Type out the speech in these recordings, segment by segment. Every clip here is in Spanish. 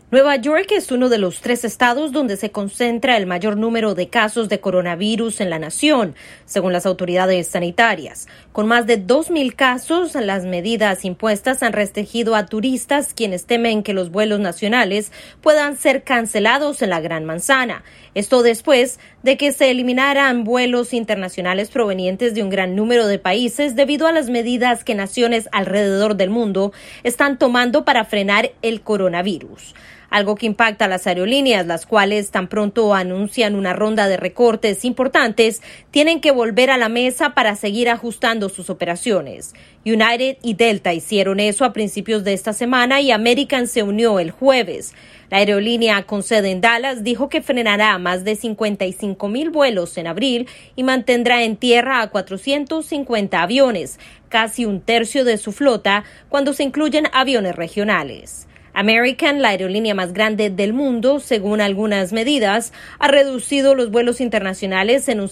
Nueva York es uno de los 3 estados donde se concentra el mayor número de casos de coronavirus en la nación, según las autoridades sanitarias. Con más de 2,000 casos, las medidas impuestas han restringido a turistas quienes temen que los vuelos nacionales puedan ser cancelados en la Gran Manzana. Esto después de que se eliminaran vuelos internacionales provenientes de un gran número de países debido a las medidas que naciones alrededor del mundo están tomando para frenar el coronavirus. Algo que impacta a las aerolíneas, las cuales tan pronto anuncian una ronda de recortes importantes, tienen que volver a la mesa para seguir ajustando sus operaciones. United y Delta hicieron eso a principios de esta semana y American se unió el jueves. La aerolínea con sede en Dallas dijo que frenará más de 55,000 vuelos en abril y mantendrá en tierra a 450 aviones, casi un tercio de su flota cuando se incluyen aviones regionales. American, la aerolínea más grande del mundo, según algunas medidas, ha reducido los vuelos internacionales en un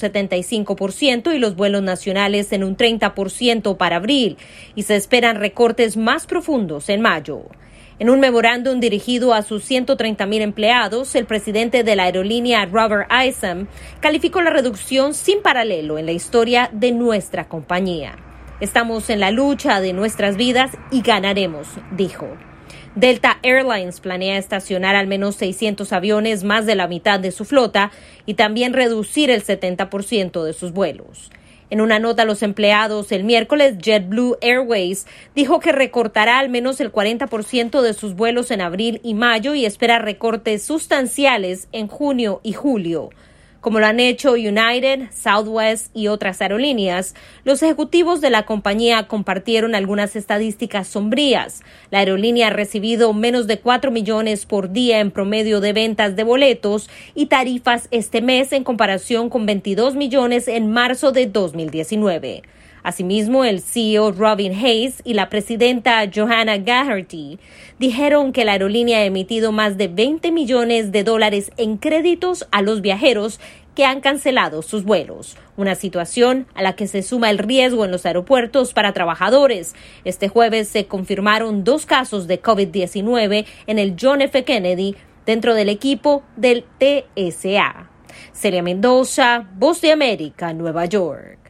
75% y los vuelos nacionales en un 30% para abril, y se esperan recortes más profundos en mayo. En un memorándum dirigido a sus 130,000 empleados, el presidente de la aerolínea, Robert Isom, calificó la reducción sin paralelo en la historia de nuestra compañía. Estamos en la lucha de nuestras vidas y ganaremos, dijo. Delta Airlines planea estacionar al menos 600 aviones, más de la mitad de su flota, y también reducir el 70% de sus vuelos. En una nota a los empleados el miércoles, JetBlue Airways dijo que recortará al menos el 40% de sus vuelos en abril y mayo y espera recortes sustanciales en junio y julio. Como lo han hecho United, Southwest y otras aerolíneas, los ejecutivos de la compañía compartieron algunas estadísticas sombrías. La aerolínea ha recibido menos de 4 millones por día en promedio de ventas de boletos y tarifas este mes en comparación con 22 millones en marzo de 2019. Asimismo, el CEO Robin Hayes y la presidenta Johanna Gagherty dijeron que la aerolínea ha emitido más de $20 millones en créditos a los viajeros que han cancelado sus vuelos, una situación a la que se suma el riesgo en los aeropuertos para trabajadores. Este jueves se confirmaron 2 casos de COVID-19 en el John F. Kennedy dentro del equipo del TSA. Celia Mendoza, Voz de América, Nueva York.